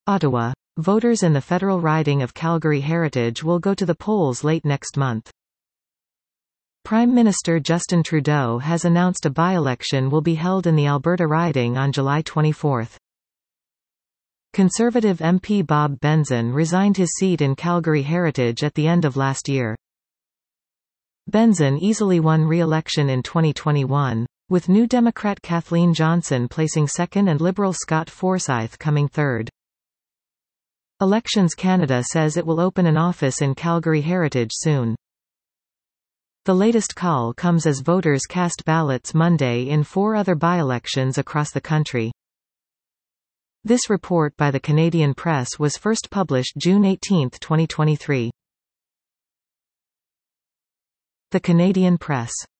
Ottawa. Voters in the federal riding of Calgary Heritage will go to the polls late next month. Prime Minister Justin Trudeau has announced a by-election will be held in the Alberta riding on July 24. Conservative MP Bob Benzon resigned his seat in Calgary Heritage at the end of last year. Benzon easily won re-election in 2021, with New Democrat Kathleen Johnson placing second and Liberal Scott Forsyth coming third. Elections Canada says it will open an office in Calgary Heritage soon. The latest call comes as voters cast ballots Monday in 4 other by-elections across the country. This report by the Canadian Press was first published June 18, 2023. The Canadian Press.